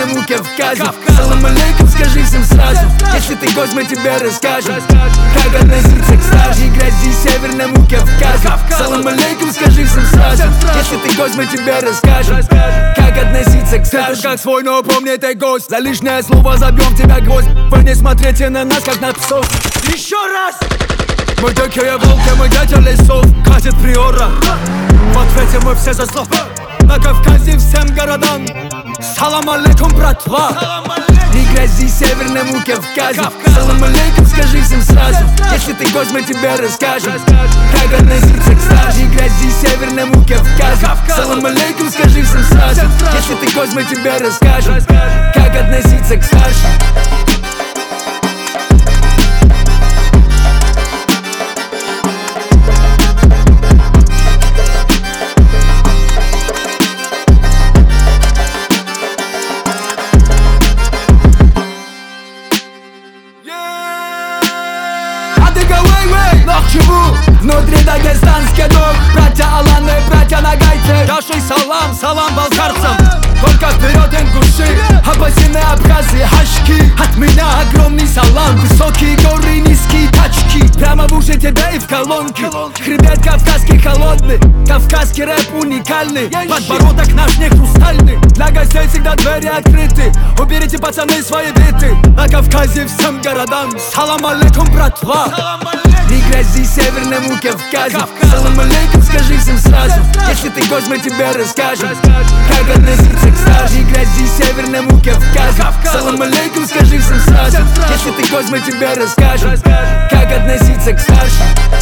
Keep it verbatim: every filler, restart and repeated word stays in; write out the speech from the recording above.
северной муке в Казе. Салам алейкум, скажи всем сразу, если ты гость, мы тебе расскажем, как относиться к стажей грязи северной муке в Казе. Салам алейкум, скажи всем сразу, если ты гость, мы тебе расскажем, как относиться к стажей. Как свой, но помни, ты гость. За лишнее слово забьем тебя гвоздь. Вы не смотрите на нас, как на псов. Еще раз! Мы дикие волки, мы дети лесов. Катит приора. В ответе мы все за слов. На Кавказе всем городам салам алейкум, братва. Не грязи северной муке в Казе. Салам алейкум, скажи всем сразу, если ты гость, мы тебе расскажем, как относиться к стаже грязи северной муке в Казе. Салам алейкум, скажи всем сразу, если ты гость, мы тебе расскажем, как относиться к стаже. Внутри дагестанский дух, братья Аланы, братья Нагайцы. Дашей салам, салам балкарцам. Только вперед, ингуши, абазины, абхазы, хашки. От меня огромный салам. Высокие горы, низкие тачки. Прямо в уши тебе и в колонки. Хребет кавказский холодный, кавказский рэп уникальный. Подбородок наш не хрустальный. Для гостей всегда двери открыты. Уберите, пацаны, свои биты. На Кавказе всем городам салам алейкум, братва. Не грязи северной муке в Казе. Салам алейкум, скажи всем сразу, если ты гость, мы тебе расскажем, как относиться к стаже не грязи северной муке в Казе. Салам алейкум, скажи всем сразу, если ты гость, мы тебе расскажем, как относиться к стаже.